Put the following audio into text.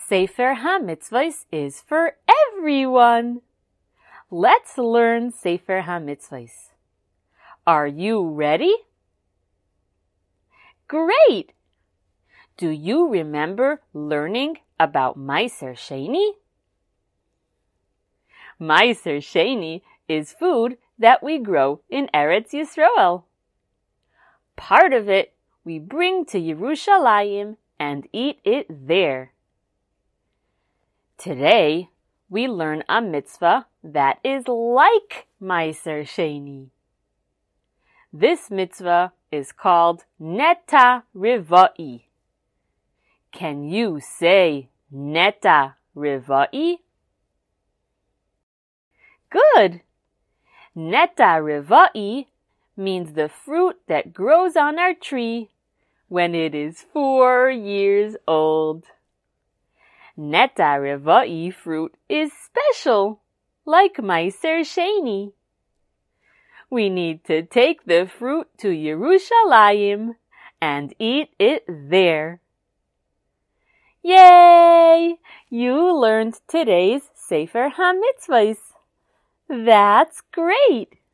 Sefer HaMitzvos is for everyone. Let's learn Sefer HaMitzvos. Are you ready? Great! Do you remember learning about Ma'aser Sheni? Ma'aser Sheni is food that we grow in Eretz Yisrael. Part of it we bring to Yerushalayim and eat it there. Today, we learn a mitzvah that is like Ma'aser Sheni. This mitzvah is called Neta Riva'i. Can you say Neta Riva'i? Good! Neta Riva'i means the fruit that grows on our tree when it is 4 years old. Neta Riva'i fruit is special, like Ma'aser Sheni. We need to take the fruit to Yerushalayim and eat it there. Yay! You learned today's Sefer HaMitzvos. That's great!